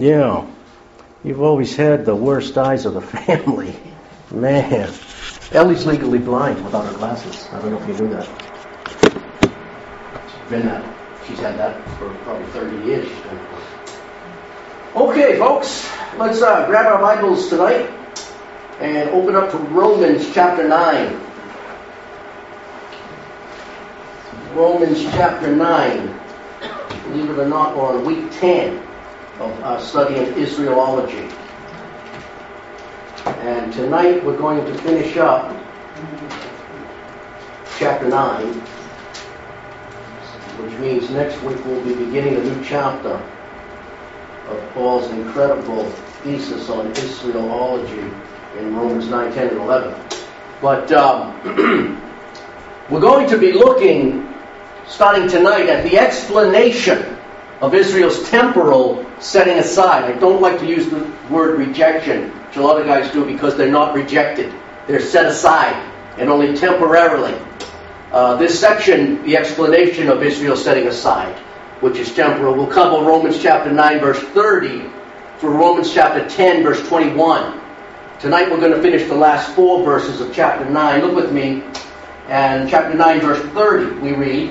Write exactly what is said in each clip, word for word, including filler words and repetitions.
Yeah, you've always had the worst eyes of the family. Man. Ellie's legally blind without her glasses. I don't know if you knew that. She's been that. She's had that for probably thirty years. She's been blind. Okay, folks, let's uh, grab our Bibles tonight and open up to Romans chapter nine. Romans chapter nine. Believe it or not, we're on week ten of our study in Israelology. And tonight we're going to finish up chapter nine, which means next week we'll be beginning a new chapter of Paul's incredible thesis on Israelology in Romans nine, ten, and eleven. But um, we're going to be looking, starting tonight, at the explanation of Israel's temporal setting aside. I don't like to use the word rejection, which a lot of guys do, because they're not rejected. They're set aside, and only temporarily. Uh, this section, the explanation of Israel setting aside, which is temporal, will cover Romans chapter nine, verse thirty, through Romans chapter ten, verse twenty-one. Tonight we're going to finish the last four verses of chapter nine. Look with me. And chapter nine, verse thirty, we read,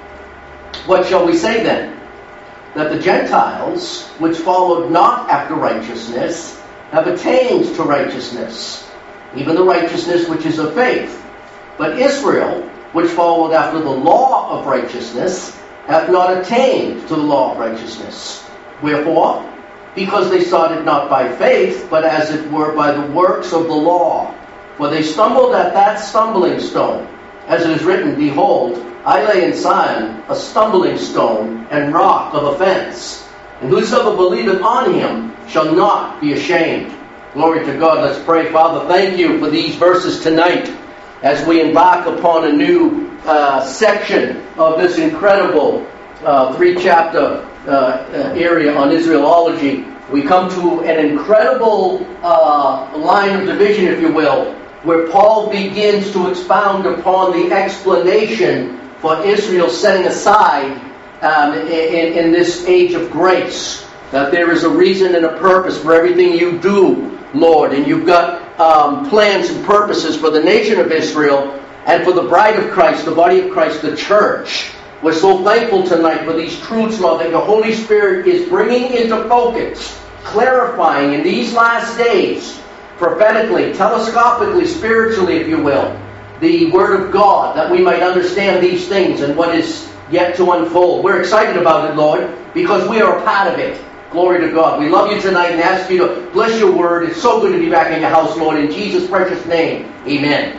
"What shall we say then? That the Gentiles, which followed not after righteousness, have attained to righteousness, even the righteousness which is of faith. But Israel, which followed after the law of righteousness, hath not attained to the law of righteousness. Wherefore? Because they sought it not by faith, but as it were by the works of the law. For they stumbled at that stumbling stone. As it is written, Behold, I lay in Zion a stumbling stone and rock of offense. And whosoever believeth on him shall not be ashamed." Glory to God. Let's pray. Father, thank you for these verses tonight as we embark upon a new uh, section of this incredible uh, three-chapter uh, uh, area on Israelology. We come to an incredible uh, line of division, if you will, where Paul begins to expound upon the explanation for Israel setting aside um, in, in this age of grace. That there is a reason and a purpose for everything you do, Lord. And you've got um, plans and purposes for the nation of Israel and for the bride of Christ, the body of Christ, the church. We're so thankful tonight for these truths, Lord, that your Holy Spirit is bringing into focus, clarifying in these last days, prophetically, telescopically, spiritually, if you will, the Word of God, that we might understand these things and what is yet to unfold. We're excited about it, Lord, because we are a part of it. Glory to God. We love you tonight and ask you to bless your Word. It's so good to be back in your house, Lord. In Jesus' precious name, amen.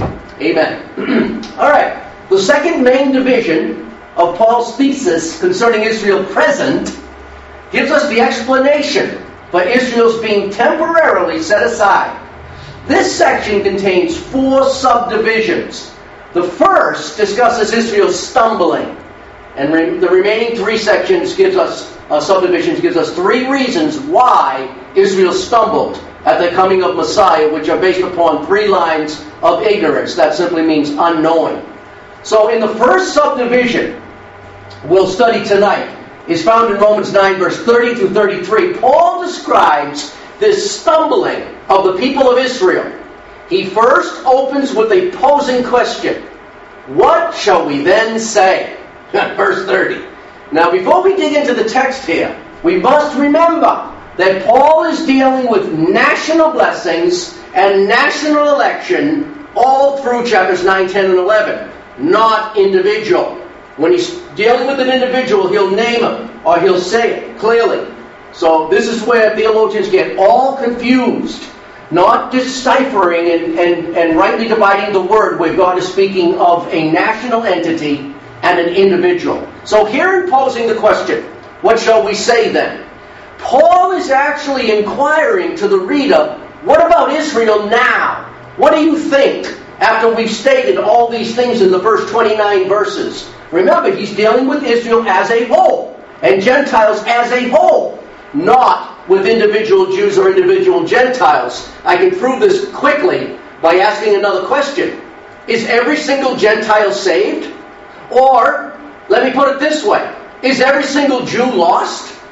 Amen. All right. The second main division of Paul's thesis concerning Israel present gives us the explanation for Israel's being temporarily set aside. This section contains four subdivisions. The first discusses Israel's stumbling, and re- the remaining three sections gives us uh, subdivisions gives us three reasons why Israel stumbled at the coming of Messiah, which are based upon three lines of ignorance. That simply means unknowing. So, in the first subdivision we'll study tonight is found in Romans nine, verse thirty through thirty-three. Paul describes this stumbling of the people of Israel. He first opens with a posing question. What shall we then say? Verse thirty. Now, before we dig into the text here, we must remember that Paul is dealing with national blessings and national election all through chapters nine, ten, and eleven, not individual. When he's dealing with an individual, he'll name him, or he'll say it clearly. So this is where theologians get all confused, not deciphering and, and, and rightly dividing the word where God is speaking of a national entity and an individual. So here in posing the question, what shall we say then? Paul is actually inquiring to the reader, what about Israel now? What do you think after we've stated all these things in the first twenty-nine verses? Remember, he's dealing with Israel as a whole and Gentiles as a whole, not with individual Jews or individual Gentiles. I can prove this quickly by asking another question. Is every single Gentile saved? Or, let me put it this way, is every single Jew lost?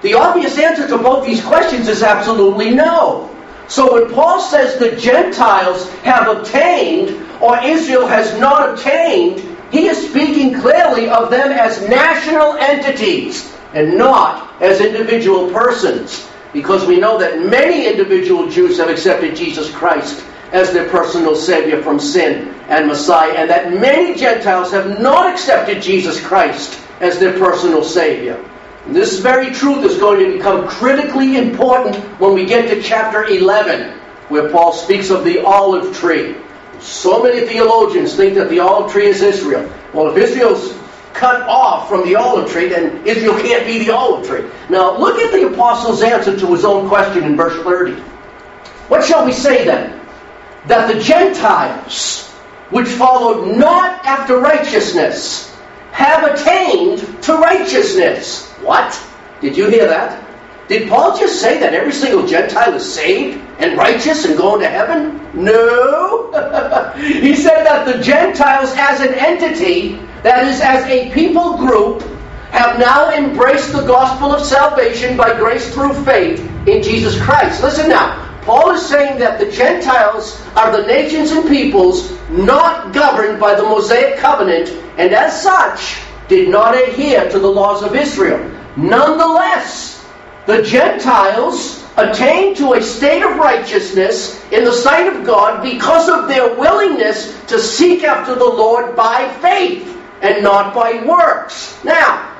The obvious answer to both these questions is absolutely no. So when Paul says the Gentiles have obtained, or Israel has not obtained, he is speaking clearly of them as national entities and not as individual persons. Because we know that many individual Jews have accepted Jesus Christ as their personal Savior from sin and Messiah, and that many Gentiles have not accepted Jesus Christ as their personal Savior. And this very truth is going to become critically important when we get to chapter eleven, where Paul speaks of the olive tree. So many theologians think that the olive tree is Israel. Well, if Israel's cut off from the olive tree, then Israel can't be the olive tree. Now, look at the apostle's answer to his own question in verse thirty. What shall we say then? That the Gentiles, which followed not after righteousness, have attained to righteousness. What? Did you hear that? Did Paul just say that every single Gentile is saved and righteous and going to heaven? No. He said that the Gentiles as an entity, that is, as a people group, have now embraced the gospel of salvation by grace through faith in Jesus Christ. Listen now. Paul is saying that the Gentiles are the nations and peoples not governed by the Mosaic covenant, and as such, did not adhere to the laws of Israel. Nonetheless, the Gentiles attained to a state of righteousness in the sight of God because of their willingness to seek after the Lord by faith and not by works. Now,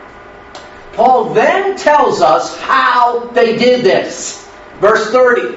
Paul then tells us how they did this. Verse thirty.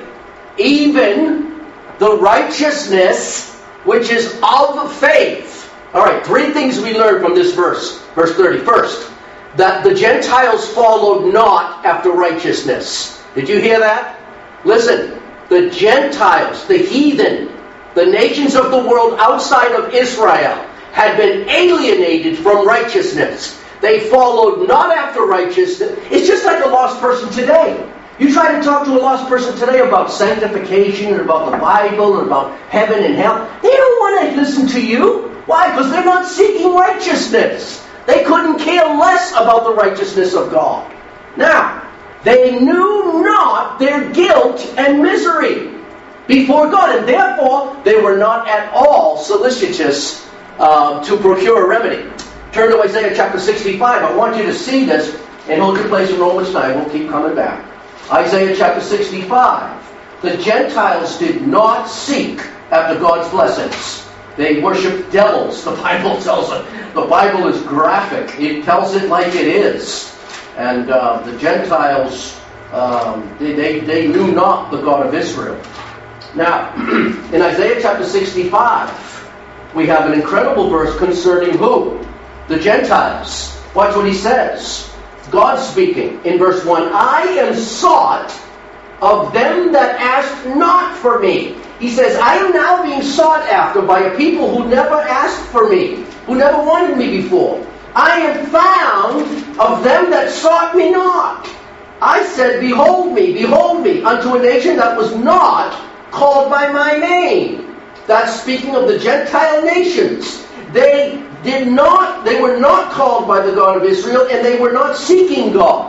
Even the righteousness which is of faith. All right, three things we learn from this verse. Verse thirty. First, that the Gentiles followed not after righteousness. Did you hear that? Listen, the Gentiles, the heathen, the nations of the world outside of Israel, had been alienated from righteousness. They followed not after righteousness. It's just like a lost person today. You try to talk to a lost person today about sanctification and about the Bible and about heaven and hell. They don't want to listen to you. Why? Because they're not seeking righteousness. They couldn't care less about the righteousness of God. Now, they knew not their guilt and misery before God, and therefore they were not at all solicitous uh, to procure a remedy. Turn to Isaiah chapter sixty-five. I want you to see this, and hold your place in Romans nine. We'll keep coming back. Isaiah chapter sixty-five. The Gentiles did not seek after God's blessings. They worshiped devils, the Bible tells it. The Bible is graphic. It tells it like it is. And uh, the Gentiles, um, they, they, they knew not the God of Israel. Now, in Isaiah chapter sixty-five, we have an incredible verse concerning who? The Gentiles. Watch what he says. God speaking in verse one, I am sought of them that asked not for me. He says, I am now being sought after by a people who never asked for me, who never wanted me before. I am found of them that sought me not. I said, behold me, behold me, unto a nation that was not called by my name. That's speaking of the Gentile nations. They did not, they were not called by the God of Israel, and they were not seeking God.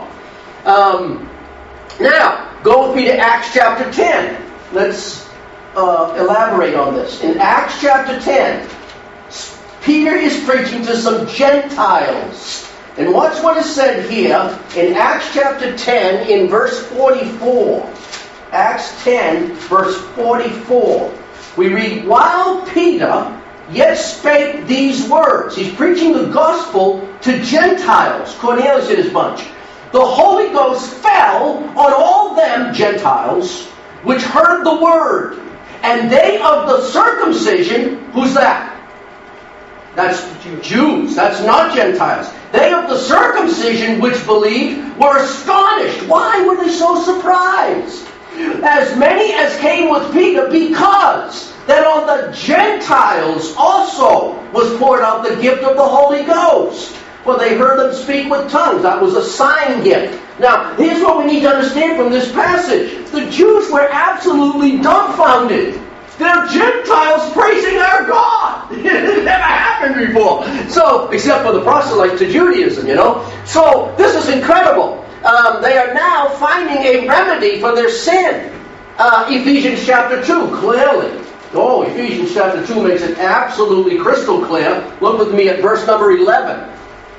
Um, now, go with me to Acts chapter ten. Let's uh, elaborate on this. In Acts chapter ten, Peter is preaching to some Gentiles. And watch what is said here in Acts chapter ten in verse forty-four. Acts ten, verse forty-four. We read, while Peter yet spake these words. He's preaching the gospel to Gentiles. Cornelius and his bunch. The Holy Ghost fell on all them, Gentiles, which heard the word. And they of the circumcision, who's that? That's Jews. That's not Gentiles. They of the circumcision which believed were astonished. Why were they so surprised? As many as came with Peter, because that on the Gentiles also was poured out the gift of the Holy Ghost. For they heard them speak with tongues. That was a sign gift. Now, here's what we need to understand from this passage. The Jews were absolutely dumbfounded. They're Gentiles praising our God. It never happened before. So, except for the proselytes to Judaism, you know. So, this is incredible. um, they are now finding a remedy for their sin. Uh, Ephesians chapter two, clearly. Oh, Ephesians chapter two makes it absolutely crystal clear. Look with me at verse number eleven.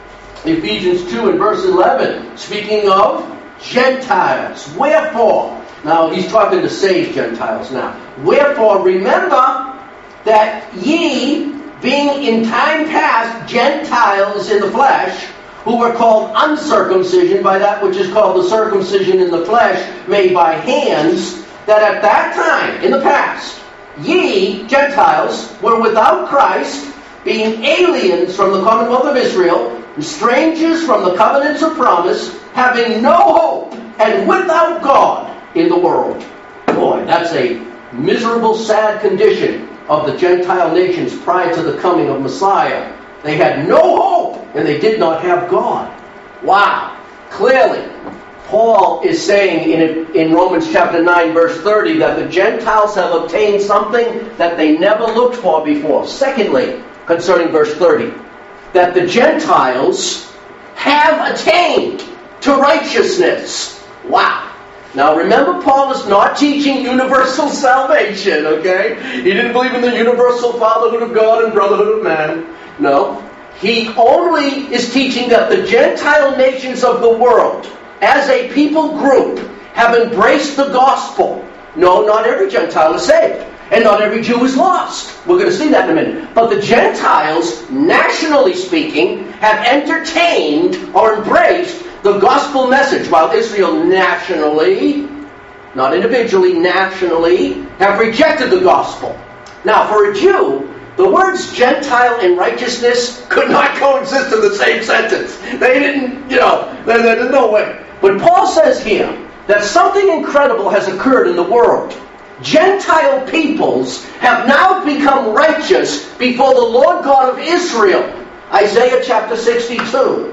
Ephesians two and verse eleven, speaking of Gentiles. Wherefore, now he's talking to saved Gentiles now. Wherefore, remember that ye, being in time past Gentiles in the flesh, who were called uncircumcision by that which is called the circumcision in the flesh made by hands, that at that time, in the past, ye, Gentiles, were without Christ, being aliens from the commonwealth of Israel, and strangers from the covenants of promise, having no hope, and without God in the world. Boy, that's a miserable, sad condition of the Gentile nations prior to the coming of Messiah. They had no hope, and they did not have God. Wow. Clearly, Paul is saying in, in Romans chapter nine, verse thirty, that the Gentiles have obtained something that they never looked for before. Secondly, concerning verse thirty, that the Gentiles have attained to righteousness. Wow. Now remember, Paul is not teaching universal salvation, okay? He didn't believe in the universal fatherhood of God and brotherhood of man. No. He only is teaching that the Gentile nations of the world, as a people group, have embraced the gospel. No, not every Gentile is saved. And not every Jew is lost. We're going to see that in a minute. But the Gentiles, nationally speaking, have entertained or embraced the gospel message, while Israel nationally, not individually, nationally, have rejected the gospel. Now, for a Jew, the words Gentile and righteousness could not coexist in the same sentence. They didn't, you know, there, there's no way. But Paul says here that something incredible has occurred in the world. Gentile peoples have now become righteous before the Lord God of Israel. Isaiah chapter sixty-two.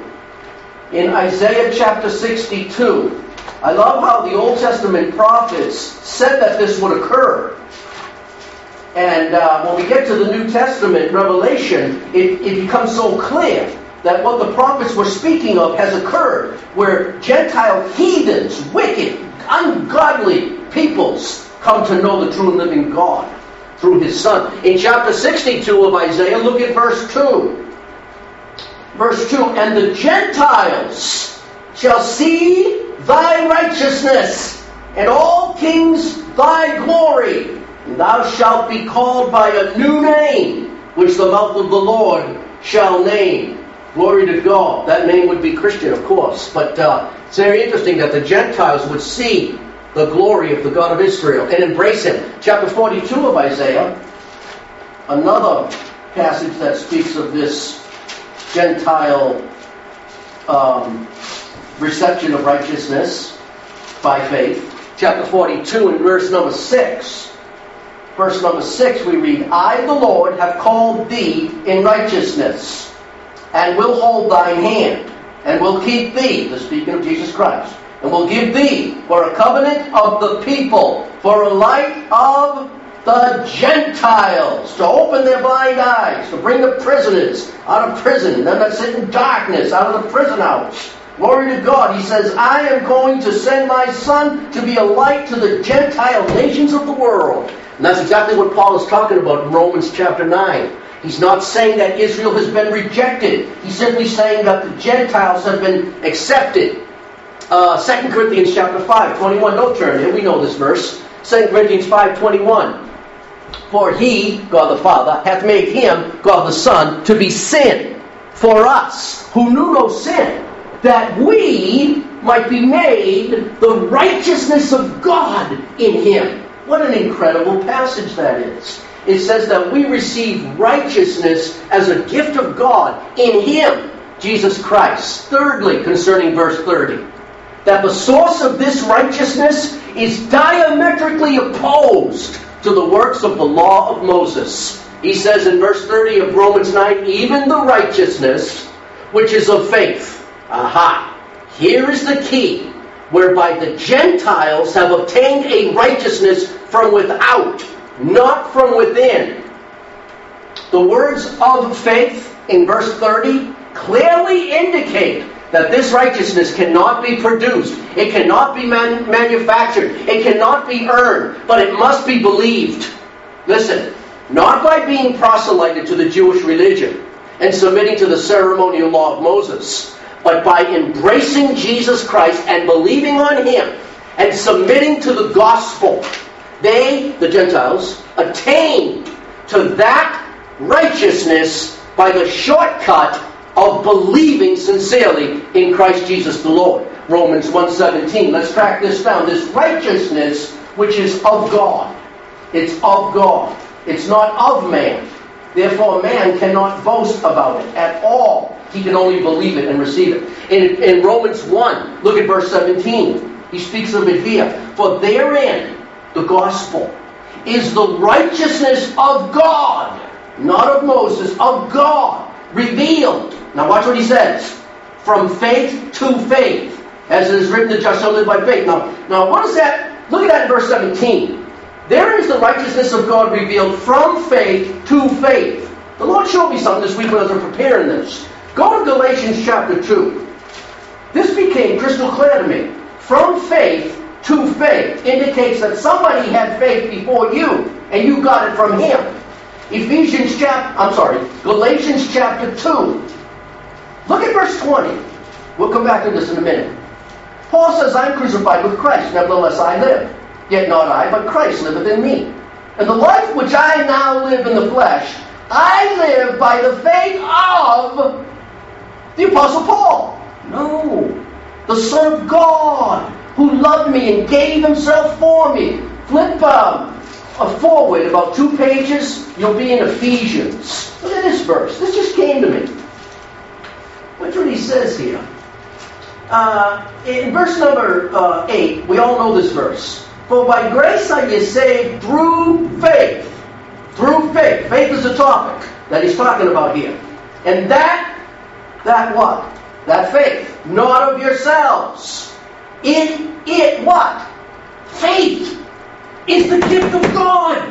In Isaiah chapter sixty-two, I love how the Old Testament prophets said that this would occur. And uh, when we get to the New Testament, Revelation, it, it becomes so clear that what the prophets were speaking of has occurred, where Gentile heathens, wicked, ungodly peoples come to know the true and living God through His Son. In chapter sixty-two of Isaiah, look at verse two. Verse two, and the Gentiles shall see thy righteousness, and all kings thy glory. And thou shalt be called by a new name, which the mouth of the Lord shall name. Glory to God. That name would be Christian, of course. But uh, it's very interesting that the Gentiles would see the glory of the God of Israel and embrace Him. Chapter forty-two of Isaiah, another passage that speaks of this Gentile um, reception of righteousness by faith. Chapter forty-two and verse number six. Verse number six we read, I, the Lord, have called thee in righteousness, and will hold thine hand, and will keep thee, the speaking of Jesus Christ, and will give thee for a covenant of the people, for a light of the Gentiles, to open their blind eyes, to bring the prisoners out of prison, them that sit in darkness out of the prison house. Glory to God. He says, I am going to send my Son to be a light to the Gentile nations of the world. And that's exactly what Paul is talking about in Romans chapter nine. He's not saying that Israel has been rejected. He's simply saying that the Gentiles have been accepted. Uh, Second Corinthians chapter five, twenty-one. Don't turn there. We know this verse. Second Corinthians five, twenty-one. For He, God the Father, hath made Him, God the Son, to be sin for us, who knew no sin, that we might be made the righteousness of God in Him. What an incredible passage that is. It says that we receive righteousness as a gift of God in Him, Jesus Christ. Thirdly, concerning verse thirty, that the source of this righteousness is diametrically opposed to the works of the law of Moses. He says in verse thirty of Romans nine, even the righteousness which is of faith. Aha! Here is the key, whereby the Gentiles have obtained a righteousness from without, not from within. The words of faith in verse thirty clearly indicate that this righteousness cannot be produced. It cannot be man- manufactured. It cannot be earned. But it must be believed. Listen, not by being proselyted to the Jewish religion and submitting to the ceremonial law of Moses, but by embracing Jesus Christ and believing on Him and submitting to the gospel. They, the Gentiles, attained to that righteousness by the shortcut of believing sincerely in Christ Jesus the Lord. Romans one seventeen. Let's track this down. This righteousness which is of God. It's of God. It's not of man. Therefore, man cannot boast about it at all. He can only believe it and receive it. In, in Romans one, look at verse seventeen. He speaks of it here. For therein, the gospel, is the righteousness of God, not of Moses, of God, revealed. Now watch what he says. From faith to faith. As it is written, the just shall live by faith. Now, now what is that? Look at that in verse seventeen. There is the righteousness of God revealed from faith to faith. The Lord showed me something this week when I was preparing this. Go to Galatians chapter two. This became crystal clear to me. From faith to faith indicates that somebody had faith before you, and you got it from him. Ephesians chapter, I'm sorry, Galatians chapter two. Look at verse twenty. We'll come back to this in a minute. Paul says, I'm crucified with Christ, nevertheless I live. Yet not I, but Christ liveth in me. And the life which I now live in the flesh, I live by the faith of the Apostle Paul. No. The Son of God, who loved me and gave himself for me. Flip um, uh, forward about two pages, you'll be in Ephesians. Look at this verse. This just came to me. Watch what he says here. Uh, in verse number uh, eight, we all know this verse. For by grace are ye saved through faith. Through faith. Faith is the topic that he's talking about here. And that, that what? That faith. Not of yourselves. In it what? Faith is the gift of God.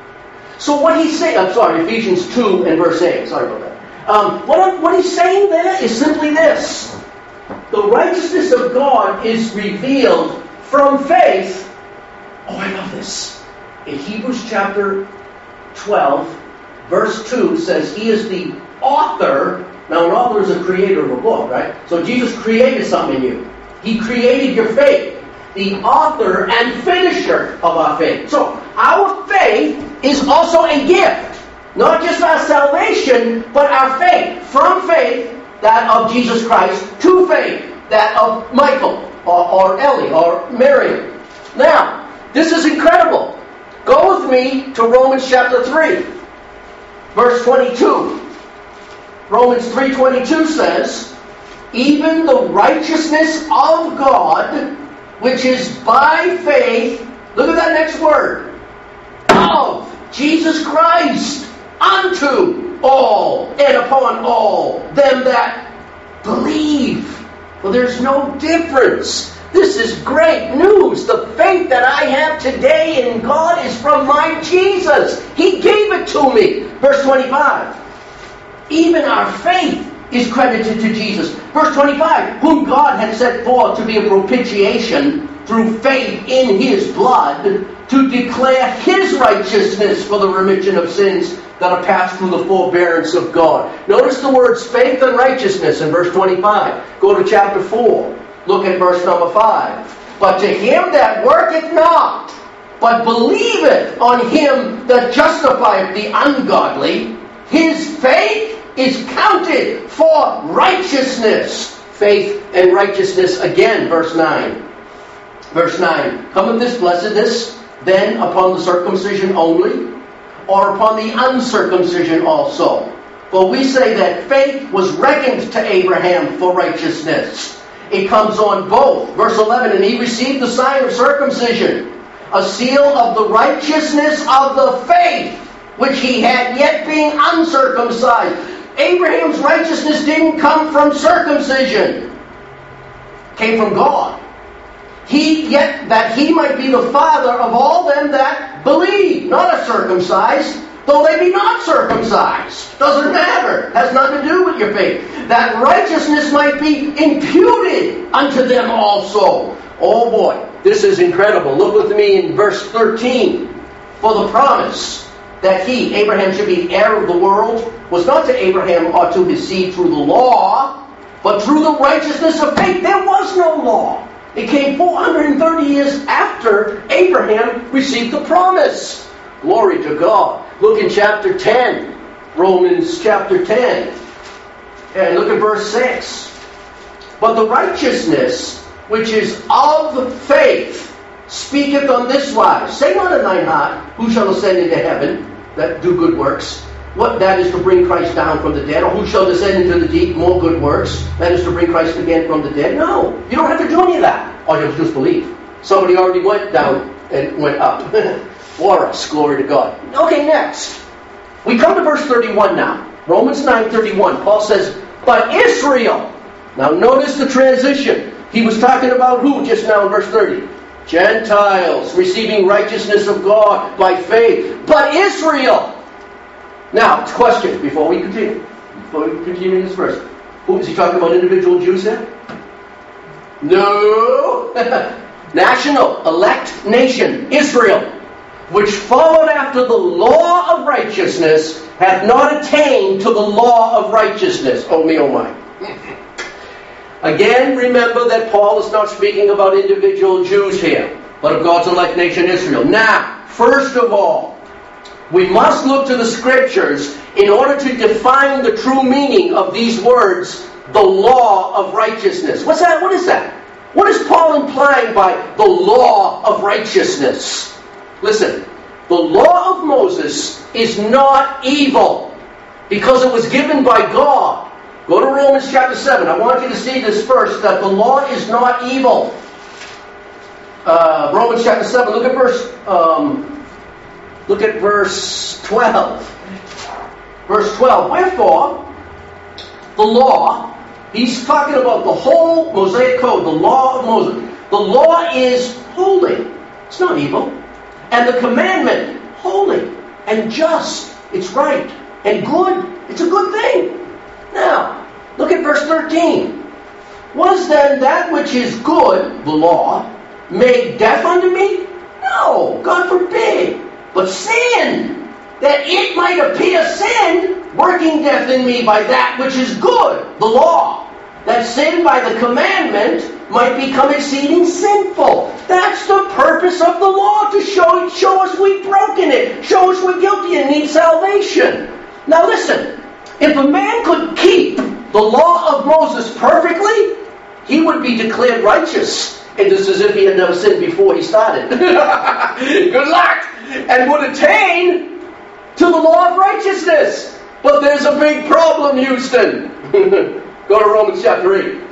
So what he's saying, I'm sorry, Ephesians two and verse eight. Sorry about that. Um, what, I'm, what he's saying there is simply this. The righteousness of God is revealed from faith. Oh, I love this. In Hebrews chapter twelve, verse two says he is the author. Now, an author is a creator of a book, right? So Jesus created something in you. He created your faith. The author and finisher of our faith. So, our faith is also a gift. Not just our salvation, but our faith. From faith, that of Jesus Christ, to faith, that of Michael, or, or Ellie, or Miriam. Now, this is incredible. Go with me to Romans chapter three, verse twenty-two. Romans three twenty-two says, even the righteousness of God, which is by faith, look at that next word, of Jesus Christ, unto all and upon all them that believe. Well, there's no difference. This is great news. The faith that I have today in God is from my Jesus. He gave it to me. Verse twenty-five. Even our faith is credited to Jesus. Verse twenty-five. Whom God had set forth to be a propitiation through faith in His blood, to declare His righteousness for the remission of sins that are passed through the forbearance of God. Notice the words faith and righteousness in verse twenty-five. Go to chapter four. Look at verse number five. But to him that worketh not, but believeth on him that justifieth the ungodly, his faith is counted for righteousness. Faith and righteousness again, verse nine. Verse nine. Cometh this blessedness then upon the circumcision only, or upon the uncircumcision also? For we say that faith was reckoned to Abraham for righteousness. It comes on both. Verse eleven, and he received the sign of circumcision, a seal of the righteousness of the faith, which he had yet being uncircumcised. Abraham's righteousness didn't come from circumcision. It came from God. He yet that he might be the father of all them that believe, not a circumcised, though they be not circumcised. Doesn't matter. Has nothing to do with your faith. That righteousness might be imputed unto them also. Oh boy, this is incredible. Look with me in verse thirteen. For the promise that he, Abraham, should be heir of the world was not to Abraham or to his seed through the law, but through the righteousness of faith. There was no law. It came four hundred thirty years after Abraham received the promise. Glory to God. Look in chapter ten. Romans chapter ten. And look at verse six. But the righteousness which is of faith speaketh on this wise. Say not in thine heart, who shall ascend into heaven, that do good works. What that is to bring Christ down from the dead. Or who shall descend into the deep, more good works. That is to bring Christ again from the dead. No, you don't have to do any of that. Or you'll just believe. Somebody already went down and went up for us. Glory to God. Okay, next. We come to verse thirty-one now. Romans nine thirty-one. Paul says, but Israel. Now notice the transition. He was talking about who just now in verse thirty? Gentiles receiving righteousness of God by faith. But Israel. Now, question before we continue. Before we continue in this verse. Who is he talking about? Individual Jews there? No. National, elect nation, Israel, which followed after the law of righteousness, hath not attained to the law of righteousness. Oh me, oh my. Again, remember that Paul is not speaking about individual Jews here, but of God's elect nation, Israel. Now, first of all, we must look to the Scriptures in order to define the true meaning of these words, the law of righteousness. What's that? What is that? What is Paul implying by the law of righteousness? Listen, the law of Moses is not evil because it was given by God. Go to Romans chapter seven. I want you to see this first, that the law is not evil. Uh, Romans chapter seven, look at verse um, look at verse twelve. Verse twelve. Wherefore, the law, he's talking about the whole Mosaic code, the law of Moses. The law is holy. It's not evil. And the commandment, holy and just. It's right and good. It's a good thing. Now, look at verse thirteen. Was then that which is good, the law, made death unto me? No, God forbid. But sin, that it might appear sin, working death in me by that which is good, the law. That sin by the commandment might become exceeding sinful. That's the purpose of the law, to show, show us we've broken it, show us we're guilty and need salvation. Now listen. If a man could keep the law of Moses perfectly, he would be declared righteous. And just as if he had never sinned before he started. Good luck! And would attain to the law of righteousness. But there's a big problem, Houston. Go to Romans chapter eight.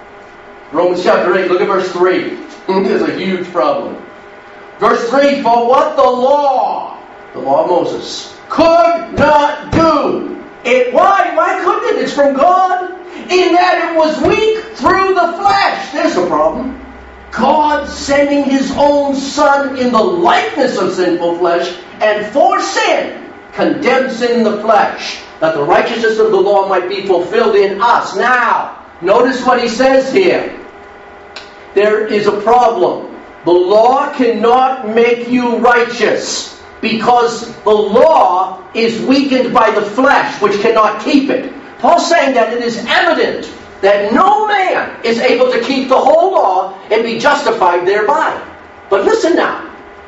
Romans chapter eight, look at verse three. There's a huge problem. Verse three, for what the law, the law of Moses, could not do. It, why? Why couldn't it? It's from God. In that it was weak through the flesh. There's the problem. God sending His own Son in the likeness of sinful flesh, and for sin, condemned sin in the flesh, that the righteousness of the law might be fulfilled in us. Now, notice what he says here. There is a problem. The law cannot make you righteous, because the law is weakened by the flesh, which cannot keep it. Paul's saying that it is evident that no man is able to keep the whole law and be justified thereby. But listen now.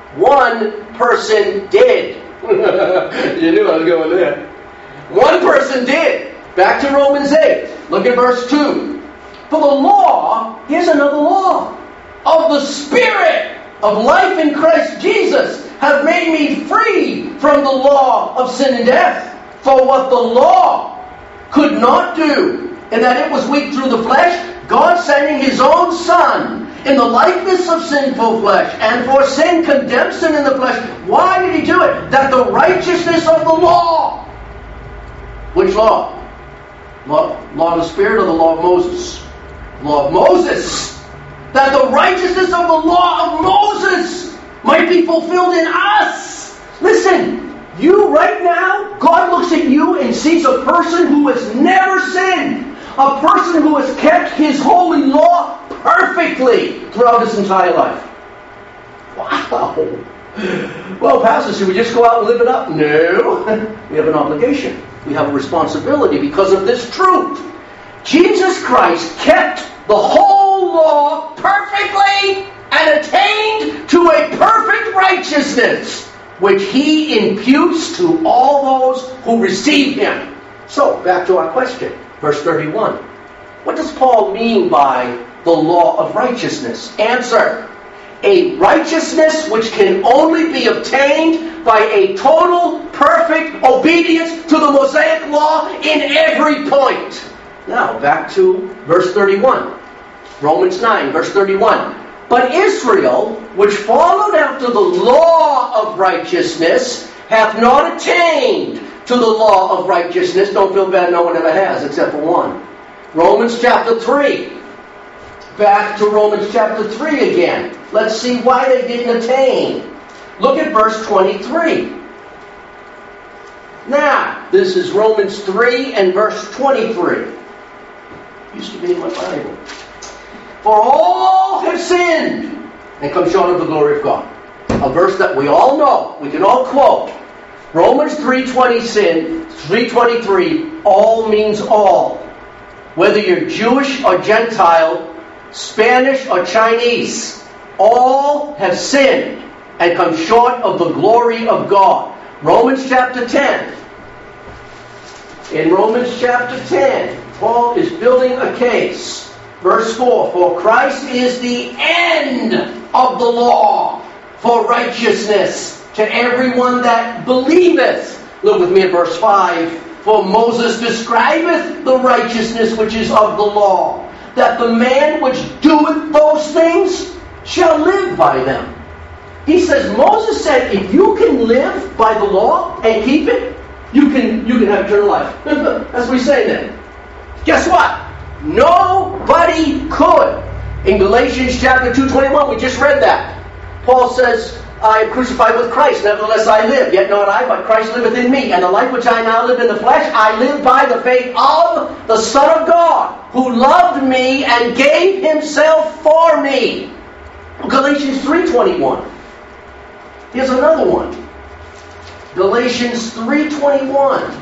One person did. You knew I was going there. One person did. Back to Romans eight. Look at verse two. For the law, here's another law, of the Spirit of life in Christ Jesus have made me free from the law of sin and death. For what the law could not do, in that it was weak through the flesh, God sending His own Son in the likeness of sinful flesh, and for sin condemned sin in the flesh. Why did He do it? That the righteousness of the law. Which law? Law, law of the Spirit or the law of Moses? Law of Moses. That the righteousness of the law of Moses might be fulfilled in us. Listen, You right now, God looks at you and sees a person who has never sinned. A person who has kept His holy law perfectly throughout his entire life. Wow. Well, Pastor, should we just go out and live it up? No. We have an obligation. We have a responsibility because of this truth. Jesus Christ kept the whole law perfectly and attained to a perfect righteousness, which He imputes to all those who receive Him. So, back to our question. Verse thirty-one. What does Paul mean by the law of righteousness? Answer. A righteousness which can only be obtained by a total, perfect obedience to the Mosaic law in every point. Now, back to verse thirty-one. Romans nine, verse thirty-one. But Israel, which followed after the law of righteousness, hath not attained to the law of righteousness. Don't feel bad, no one ever has, except for one. Romans chapter three. Back to Romans chapter three again. Let's see why they didn't attain. Look at verse twenty-three. Now, this is Romans three and verse twenty-three. Used to be in my Bible. For all have sinned and come short of the glory of God. A verse that we all know. We can all quote. Romans three twenty sin, three twenty-three, all means all. Whether you're Jewish or Gentile, Spanish or Chinese, all have sinned and come short of the glory of God. Romans chapter ten. In Romans chapter ten, Paul is building a case. Verse four, for Christ is the end of the law for righteousness to everyone that believeth. Look with me at verse five. For Moses describeth the righteousness which is of the law, that the man which doeth those things shall live by them. He says, Moses said, if you can live by the law and keep it, you can you can have eternal life. As we say then. Guess what? Nobody could. In Galatians chapter two twenty-one, we just read that. Paul says, I am crucified with Christ, nevertheless I live. Yet not I, but Christ liveth in me. And the life which I now live in the flesh, I live by the faith of the Son of God, who loved me and gave Himself for me. Galatians three twenty-one. Here's another one. Galatians three twenty-one.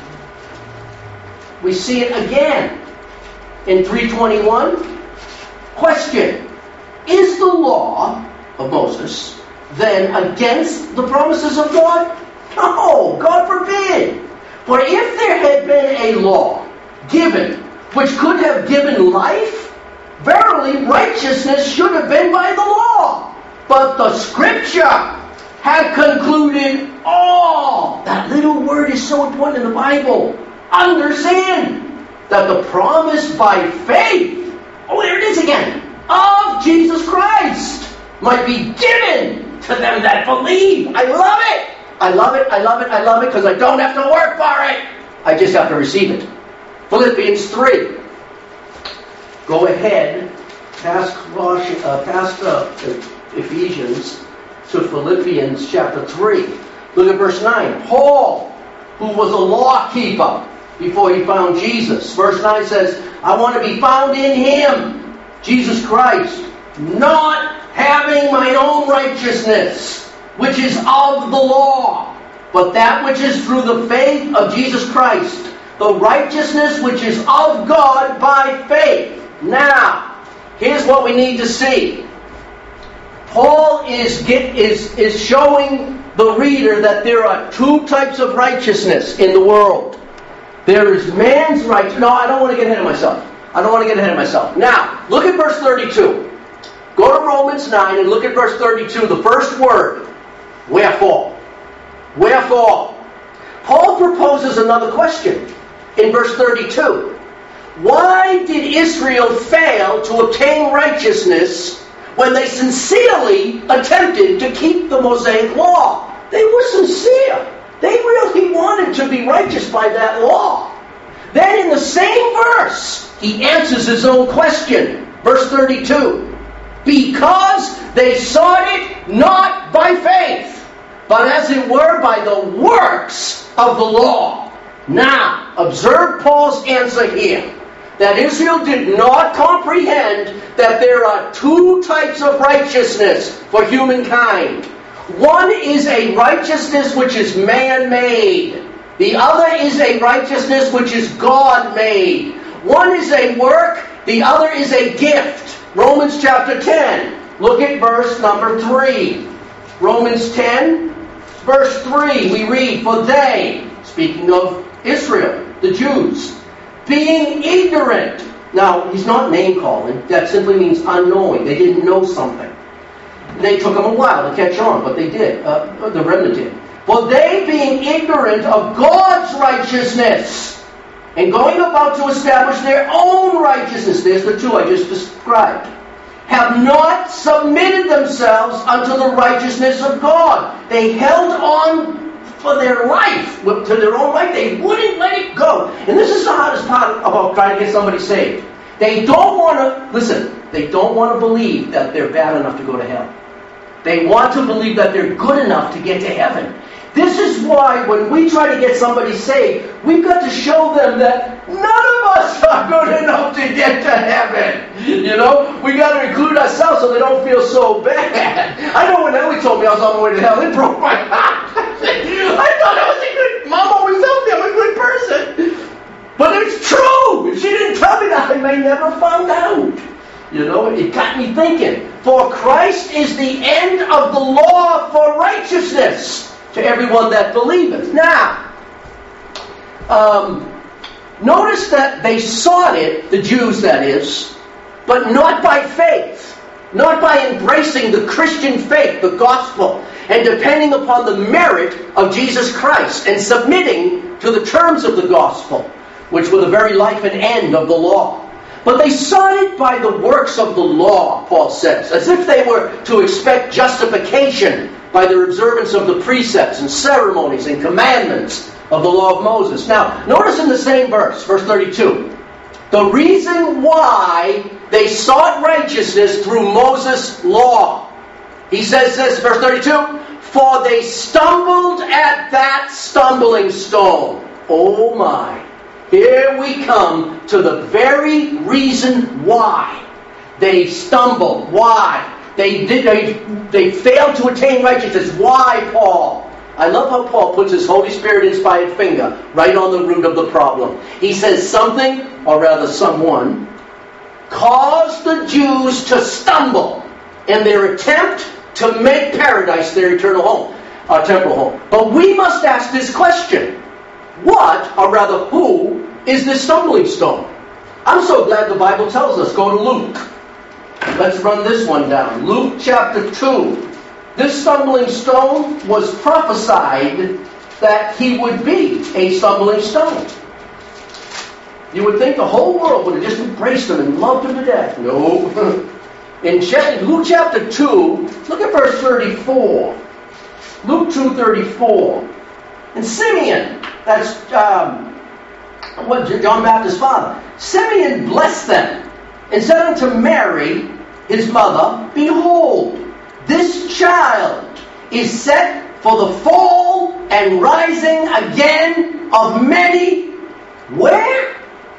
We see it again. In three twenty-one, question. Is the law of Moses then against the promises of God? No, God forbid. For if there had been a law given which could have given life, verily righteousness should have been by the law. But the Scripture had concluded all. That little word is so important in the Bible. Under sin. That the promise by faith, oh there it is again, of Jesus Christ might be given to them that believe. I love it. I love it, I love it, I love it, because I don't have to work for it. I just have to receive it. Philippians three. Go ahead, past, uh, past uh, Ephesians to Philippians chapter three. Look at verse nine. Paul, who was a law keeper before he found Jesus. Verse nine says, I want to be found in Him, Jesus Christ, not having my own righteousness, which is of the law, but that which is through the faith of Jesus Christ, the righteousness which is of God by faith. Now, here's what we need to see. Paul is, get, is, is showing the reader that there are two types of righteousness in the world. There is man's righteousness. No, I don't want to get ahead of myself. I don't want to get ahead of myself. Now, look at verse thirty-two. Go to Romans nine and look at verse thirty-two. The first word. Wherefore. Wherefore. Paul proposes another question in verse thirty-two. Why did Israel fail to obtain righteousness when they sincerely attempted to keep the Mosaic law? They were sincere. They really wanted to be righteous by that law. Then in the same verse, he answers his own question. Verse thirty-two. Because they sought it not by faith, but as it were by the works of the law. Now, observe Paul's answer here. That Israel did not comprehend that there are two types of righteousness for humankind. One is a righteousness which is man-made. The other is a righteousness which is God-made. One is a work, the other is a gift. Romans chapter ten. Look at verse number three. Romans ten, verse three, we read, "For they," speaking of Israel, the Jews, "being ignorant." Now, he's not name-calling. That simply means unknowing. They didn't know something. They took them a while to catch on, but they did. Uh, the remnant did. "For they, being ignorant of God's righteousness, and going about to establish their own righteousness," there's the two I just described, "have not submitted themselves unto the righteousness of God." They held on for their life, to their own right. They wouldn't let it go. And this is the hardest part about trying to get somebody saved. They don't want to, listen, they don't want to believe that they're bad enough to go to hell. They want to believe that they're good enough to get to heaven. This is why when we try to get somebody saved, we've got to show them that none of us are good enough to get to heaven. You know, we got to include ourselves so they don't feel so bad. I know when Ellie told me I was on my way to hell, it broke my heart. I thought I was a good, Mom always told me I'm a good person. But it's true. If she didn't tell me that, I may never found out. You know, it got me thinking. For Christ is the end of the law for righteousness to everyone that believeth. Now, um, notice that they sought it, the Jews that is, but not by faith, not by embracing the Christian faith, the gospel, and depending upon the merit of Jesus Christ, and submitting to the terms of the gospel, which were the very life and end of the law. But they sought it by the works of the law, Paul says, as if they were to expect justification by their observance of the precepts and ceremonies and commandments of the law of Moses. Now, notice in the same verse, verse thirty-two, the reason why they sought righteousness through Moses' law. He says this, verse thirty-two, "For they stumbled at that stumbling stone." Oh my. Here we come to the very reason why they stumbled. Why? They did. They, they failed to attain righteousness. Why, Paul? I love how Paul puts his Holy Spirit-inspired finger right on the root of the problem. He says something, or rather someone, caused the Jews to stumble in their attempt to make paradise their eternal home, our temporal home. But we must ask this question. What, or rather who, is this stumbling stone? I'm so glad the Bible tells us. Go to Luke. Let's run this one down. Luke chapter two. This stumbling stone was prophesied that he would be a stumbling stone. You would think the whole world would have just embraced him and loved him to death. No. In Luke chapter two, look at verse thirty-four. Luke two thirty-four. And Simeon, that's um, what John Baptist's father, Simeon blessed them and said unto Mary, his mother, "Behold, this child is set for the fall and rising again of many." Where?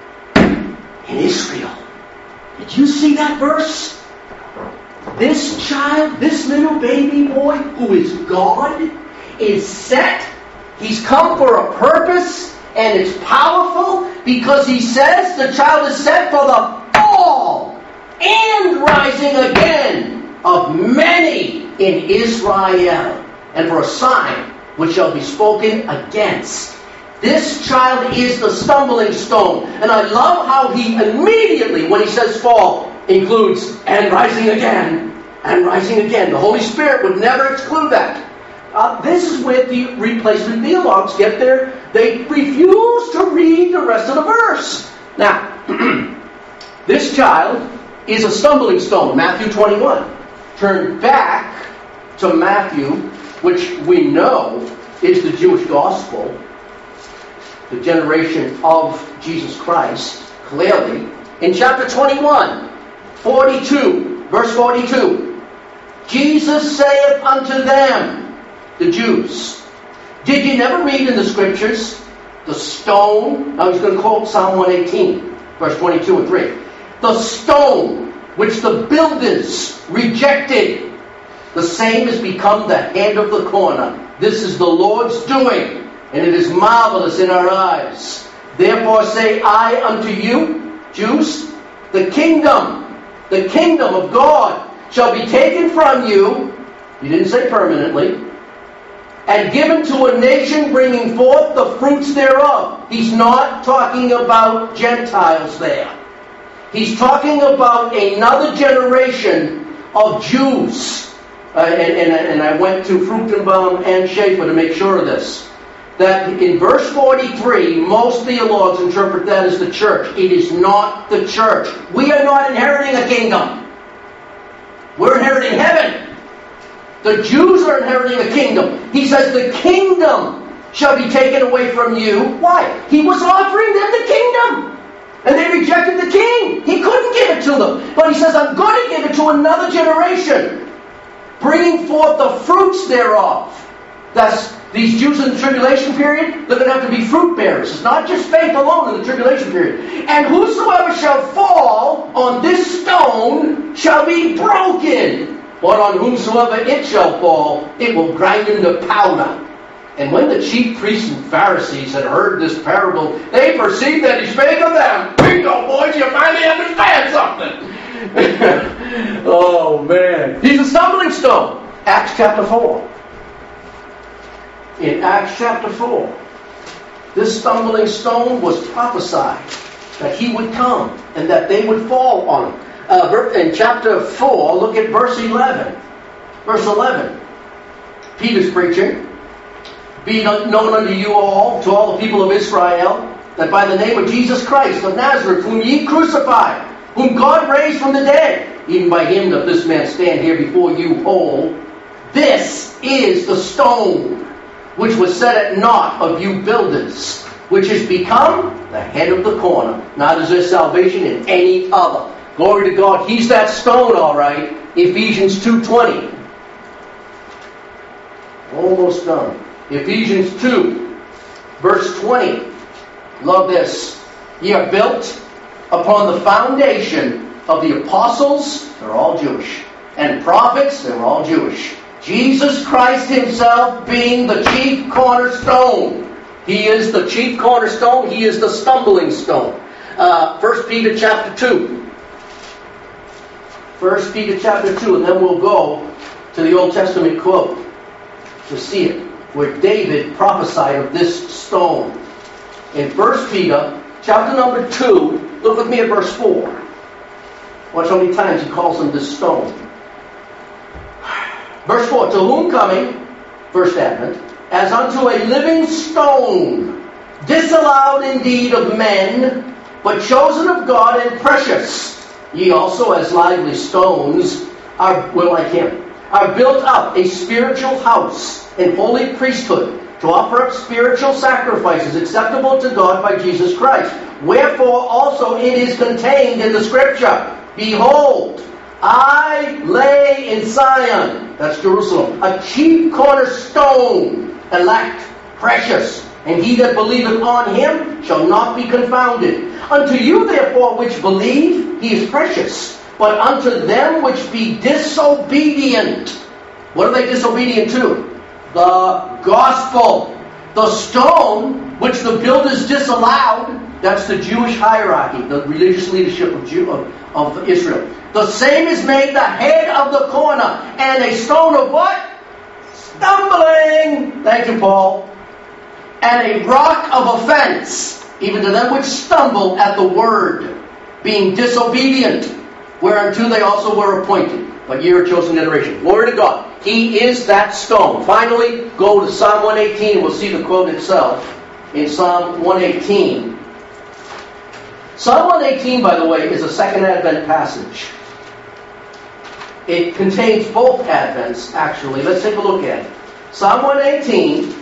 In Israel. Did you see that verse? This child, this little baby boy who is God, is set. He's come for a purpose, and it's powerful because he says the child is set for the fall and rising again of many in Israel, and for a sign which shall be spoken against. This child is the stumbling stone. And I love how he immediately, when he says fall, includes and rising again, and rising again. The Holy Spirit would never exclude that. Uh, this is where the replacement theologues get there. They refuse to read the rest of the verse. Now, this child is a stumbling stone. Matthew twenty-one. Turn back to Matthew, which we know is the Jewish gospel, the generation of Jesus Christ, clearly. In chapter twenty-one, forty-two, verse forty-two, Jesus saith unto them, the Jews. Did you never read in the scriptures, the stone, now he's going to quote Psalm one eighteen, verse twenty-two and three. The stone which the builders rejected, the same has become the head of the corner. This is the Lord's doing, and it is marvelous in our eyes. Therefore say I unto you, Jews, the kingdom, the kingdom of God shall be taken from you, he didn't say permanently, and given to a nation bringing forth the fruits thereof. He's not talking about Gentiles there. He's talking about another generation of Jews. Uh, and, and, and I went to Fruchtenbaum and Schaeffer to make sure of this. That in verse forty-three, most theologians interpret that as the church. It is not the church. We are not inheriting a kingdom. We're inheriting heaven. The Jews are inheriting a kingdom. He says the kingdom shall be taken away from you. Why? He was offering them the kingdom. And they rejected the king. He couldn't give it to them. But he says, I'm going to give it to another generation, bringing forth the fruits thereof. That's these Jews in the tribulation period, they're going to have to be fruit bearers. It's not just faith alone in the tribulation period. And whosoever shall fall on this stone shall be broken. But on whomsoever it shall fall, it will grind him to powder. And when the chief priests and Pharisees had heard this parable, they perceived that he spake of them. Bingo, boys, you finally understand something. Oh, man. He's a stumbling stone. Acts chapter four. In Acts chapter four, this stumbling stone was prophesied that he would come and that they would fall on him. Uh, in chapter four, look at verse eleven. Verse eleven. Peter's preaching. Be known unto you all, to all the people of Israel, that by the name of Jesus Christ of Nazareth, whom ye crucified, whom God raised from the dead, even by him doth this man stand here before you whole. This is the stone which was set at naught of you builders, which has become the head of the corner. Not is there salvation in any other. Glory to God. He's that stone, all right. Ephesians two twenty. Almost done. Ephesians two, verse twenty. Love this. Ye are built upon the foundation of the apostles, they're all Jewish, and prophets, they're all Jewish. Jesus Christ himself being the chief cornerstone. He is the chief cornerstone. He is the stumbling stone. Uh, First Peter chapter two. First Peter chapter two, and then we'll go to the Old Testament quote to see it, where David prophesied of this stone. In First Peter chapter number two, look with me at verse four. Watch how many times he calls him this stone. Verse four, to whom coming, first advent, as unto a living stone, disallowed indeed of men, but chosen of God and precious. Ye also as lively stones are, well, like him, are built up a spiritual house and holy priesthood, to offer up spiritual sacrifices acceptable to God by Jesus Christ. Wherefore also it is contained in the Scripture, behold, I lay in Zion, that's Jerusalem, a chief cornerstone, elect, precious, and he that believeth on him shall not be confounded. Unto you therefore which believe, he is precious, but unto them which be disobedient. What are they disobedient to? The gospel. The stone which the builders disallowed, that's the Jewish hierarchy, the religious leadership of, Jew, of, of Israel. The same is made the head of the corner, and a stone of what? Stumbling. Thank you, Paul. And a rock of offense, even to them which stumble at the word, being disobedient, whereunto they also were appointed. But ye are a chosen generation. Glory to God. He is that stone. Finally, go to Psalm one eighteen. We'll see the quote itself in Psalm one eighteen. Psalm one eighteen, by the way, is a second Advent passage. It contains both Advents, actually. Let's take a look at it. Psalm one eighteen.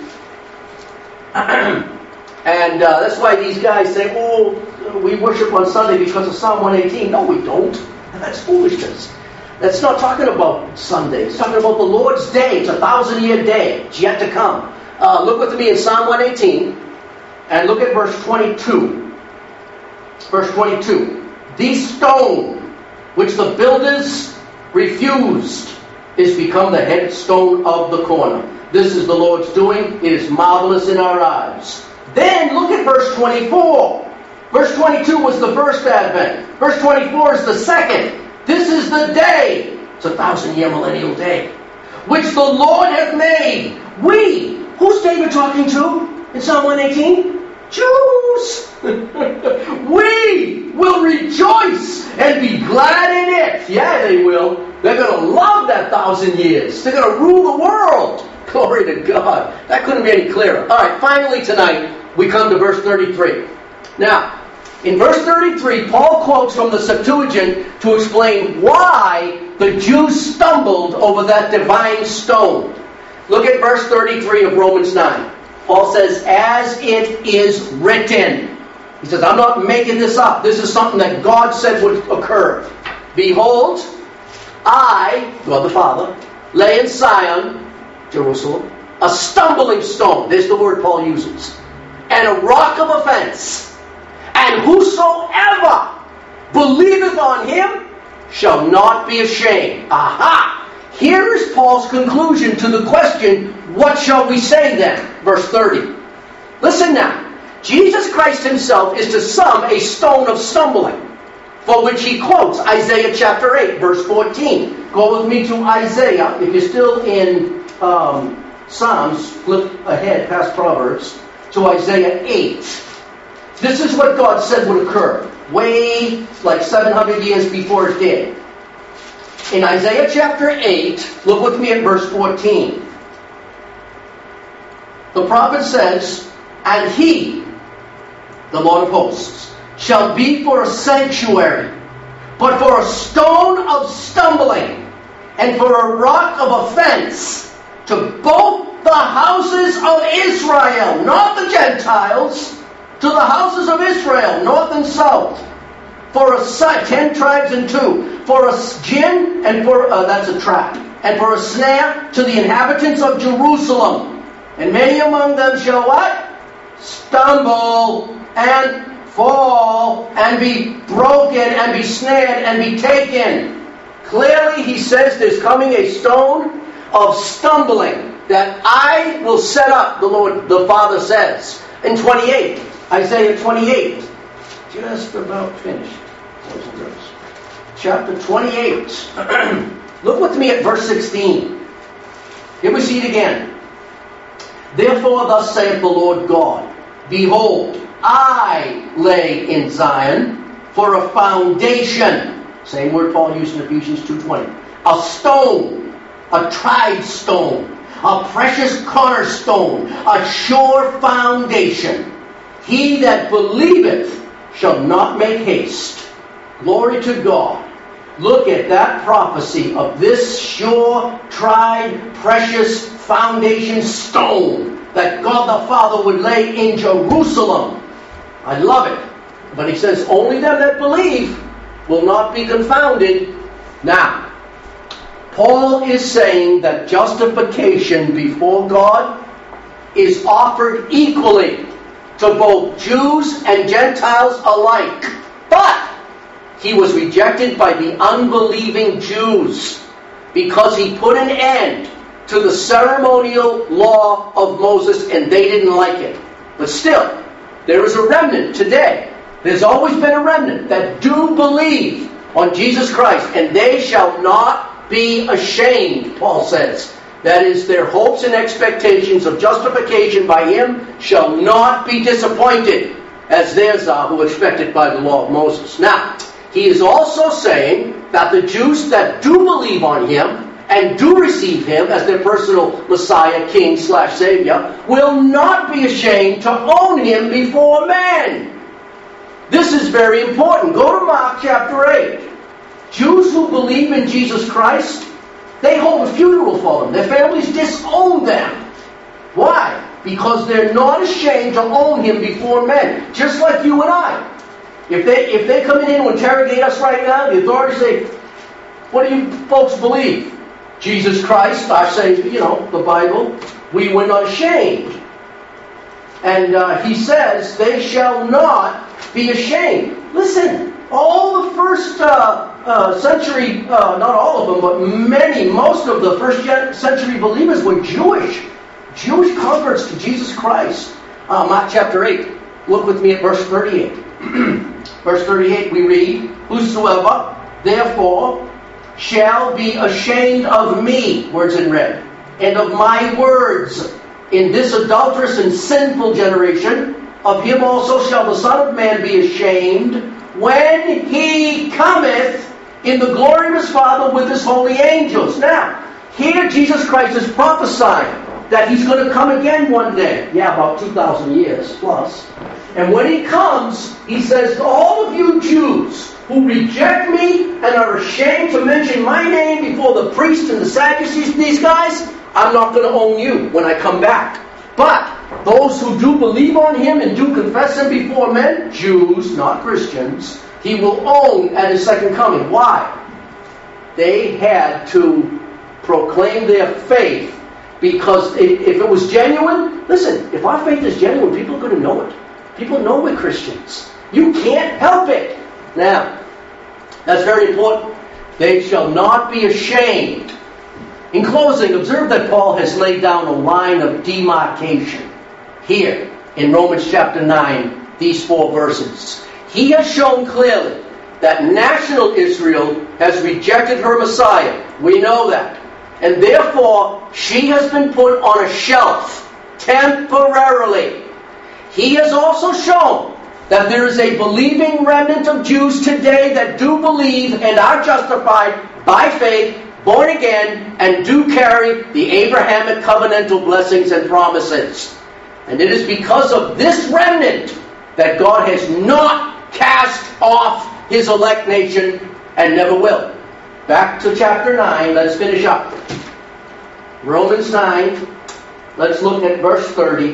And uh, that's why these guys say, oh, we worship on Sunday because of Psalm one eighteen. No, we don't. That's foolishness. That's not talking about Sunday. It's talking about the Lord's day. It's a thousand-year day. It's yet to come. Uh, look with me in Psalm one eighteen. And look at verse twenty-two. Verse twenty-two. The stone which the builders refused is become the headstone of the corner. This is the Lord's doing. It is marvelous in our eyes. Then look at verse twenty-four. Verse twenty-two was the first advent. Verse twenty-four is the second. This is the day. It's a thousand-year millennial day. Which the Lord hath made. We. Who's David talking to in Psalm one eighteen? Jews. We will rejoice and be glad in it. Yeah, they will. They're going to love that thousand years. They're going to rule the world. Glory to God. That couldn't be any clearer. All right, finally tonight, we come to verse thirty-three. Now, in verse thirty-three, Paul quotes from the Septuagint to explain why the Jews stumbled over that divine stone. Look at verse thirty-three of Romans nine. Paul says, as it is written. He says, I'm not making this up. This is something that God said would occur. Behold, I, God the Father, lay in Zion, Jerusalem, a stumbling stone. There's the word Paul uses. And a rock of offense. And whosoever believeth on him shall not be ashamed. Aha! Here is Paul's conclusion to the question, what shall we say then? Verse thirty. Listen now. Jesus Christ himself is to some a stone of stumbling, for which he quotes Isaiah chapter eight, verse fourteen. Go with me to Isaiah. If you're still in um, Psalms, flip ahead past Proverbs to Isaiah eight. This is what God said would occur, way like seven hundred years before it did. In Isaiah chapter eight, look with me at verse fourteen. The prophet says, and he, the Lord of hosts, shall be for a sanctuary, but for a stone of stumbling, and for a rock of offense, to both the houses of Israel, not the Gentiles, to the houses of Israel, north and south. For a sign, ten tribes and two. For a gin, and for, uh, that's a trap. And for a snare to the inhabitants of Jerusalem. And many among them shall what? Stumble and fall and be broken and be snared and be taken. Clearly he says there's coming a stone of stumbling that I will set up, the Lord, the Father says. In twenty-eight, Isaiah twenty-eight. Just about finished. Chapter twenty-eight. Look with me at verse sixteen. Here we see it again. Therefore thus saith the Lord God, behold, I lay in Zion for a foundation. Same word Paul used in Ephesians two twenty. A stone, a tried stone, a precious cornerstone, a sure foundation. He that believeth shall not make haste. Glory to God. Look at that prophecy of this sure, tried, precious foundation stone that God the Father would lay in Jerusalem. I love it. But he says, only them that believe will not be confounded. Now, Paul is saying that justification before God is offered equally to both Jews and Gentiles alike. But he was rejected by the unbelieving Jews because he put an end to the ceremonial law of Moses and they didn't like it. But still, there is a remnant today. There's always been a remnant that do believe on Jesus Christ, and they shall not be ashamed, Paul says. That is, their hopes and expectations of justification by him shall not be disappointed, as theirs are who expect it by the law of Moses. Now, he is also saying that the Jews that do believe on him and do receive him as their personal Messiah, King slash Savior, will not be ashamed to own him before men. This is very important. Go to Mark chapter eight. Jews who believe in Jesus Christ, they hold a funeral for them. Their families disown them. Why? Because they're not ashamed to own him before men. Just like you and I. If they if they come in here to interrogate us right now, the authorities say, What do you folks believe? Jesus Christ, our Savior, you know, the Bible, we were not ashamed. And uh, he says, they shall not be ashamed. Listen, all the first uh, uh, century, uh, not all of them, but many, most of the first century believers were Jewish. Jewish converts to Jesus Christ. Uh, Mark chapter eight. Look with me at verse thirty-eight. Verse thirty-eight we read, whosoever therefore shall be ashamed of me, words in red, and of my words in this adulterous and sinful generation, of him also shall the Son of Man be ashamed when he cometh in the glory of his Father with his holy angels. Now, here Jesus Christ is prophesying that he's going to come again one day. Yeah, about two thousand years plus. And when he comes, he says to all of you Jews who reject me and are ashamed to mention my name before the priests and the Sadducees, these guys, I'm not going to own you when I come back. But those who do believe on him and do confess him before men, Jews, not Christians, he will own at his second coming. Why? They had to proclaim their faith, because if it was genuine, listen, if our faith is genuine, people are going to know it. People know we're Christians. You can't help it. Now, that's very important. They shall not be ashamed. In closing, observe that Paul has laid down a line of demarcation here in Romans chapter nine, these four verses. He has shown clearly that national Israel has rejected her Messiah. We know that. And therefore, she has been put on a shelf temporarily. He has also shown that there is a believing remnant of Jews today that do believe and are justified by faith, born again, and do carry the Abrahamic covenantal blessings and promises. And it is because of this remnant that God has not cast off his elect nation and never will. Back to chapter nine, let's finish up. Romans nine, let's look at verse thirty.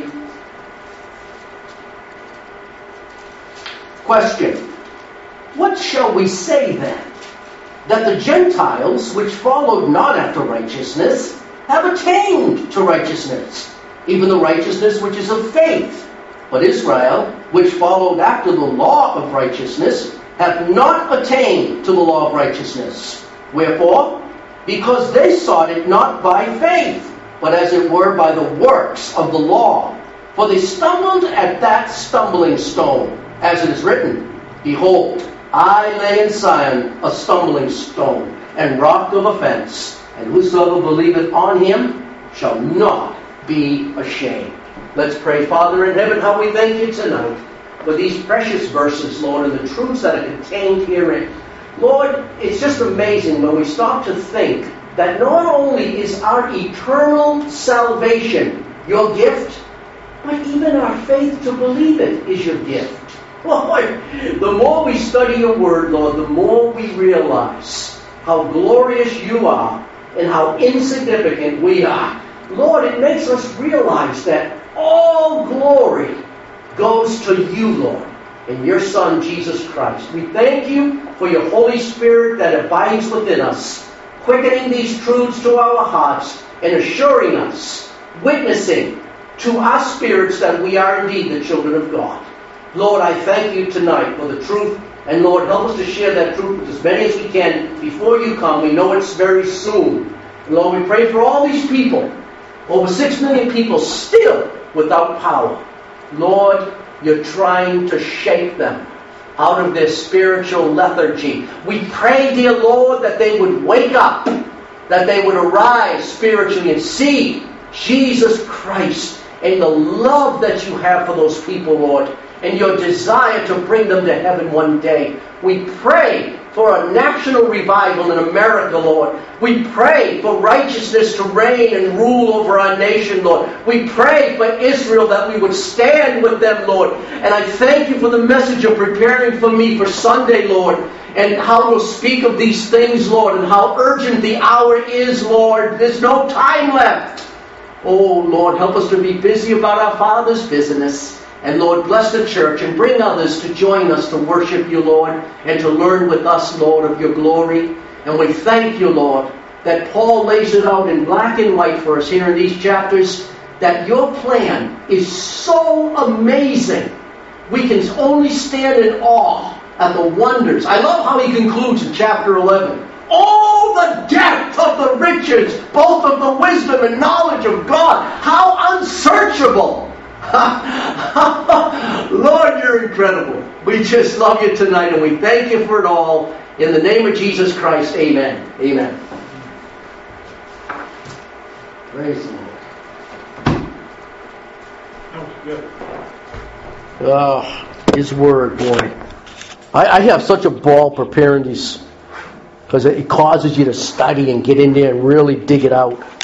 Question: what shall we say then? That the Gentiles, which followed not after righteousness, have attained to righteousness, even the righteousness which is of faith. But Israel, which followed after the law of righteousness, have not attained to the law of righteousness. Wherefore? Because they sought it not by faith, but as it were by the works of the law. For they stumbled at that stumbling stone, as it is written, Behold, I lay in Zion a stumbling stone, and rock of offense, and whosoever believeth on him shall not be ashamed. Let's pray. Father in heaven, how we thank you tonight for these precious verses, Lord, and the truths that are contained herein. Lord, it's just amazing when we stop to think that not only is our eternal salvation your gift, but even our faith to believe it is your gift. Lord, the more we study your word, Lord, the more we realize how glorious you are and how insignificant we are. Lord, it makes us realize that all glory goes to you, Lord, and your Son, Jesus Christ. We thank you for your Holy Spirit that abides within us, quickening these truths to our hearts and assuring us, witnessing to our spirits that we are indeed the children of God. Lord, I thank you tonight for the truth, and Lord, help us to share that truth with as many as we can before you come. We know it's very soon. And Lord, we pray for all these people, over six million people still without power. Lord, you're trying to shake them out of their spiritual lethargy. We pray, dear Lord, that they would wake up, that they would arise spiritually and see Jesus Christ and the love that you have for those people, Lord, and your desire to bring them to heaven one day. We pray for a national revival in America, Lord. We pray for righteousness to reign and rule over our nation, Lord. We pray for Israel that we would stand with them, Lord. And I thank you for the message you're preparing for me for Sunday, Lord, and how we'll speak of these things, Lord, and how urgent the hour is, Lord. There's no time left. Oh, Lord, help us to be busy about our Father's business. And Lord, bless the church and bring others to join us to worship you, Lord, and to learn with us, Lord, of your glory. And we thank you, Lord, that Paul lays it out in black and white for us here in these chapters, that your plan is so amazing. We can only stand in awe at the wonders. I love how he concludes in chapter eleven. All the depth of the riches, both of the wisdom and knowledge of God. How unsearchable. Lord, you're incredible. We just love you tonight, and we thank you for it all. In the name of Jesus Christ, amen. Amen. Praise the Lord. That was good. Oh, His Word, boy. I, I have such a ball preparing these, because it causes you to study and get in there and really dig it out.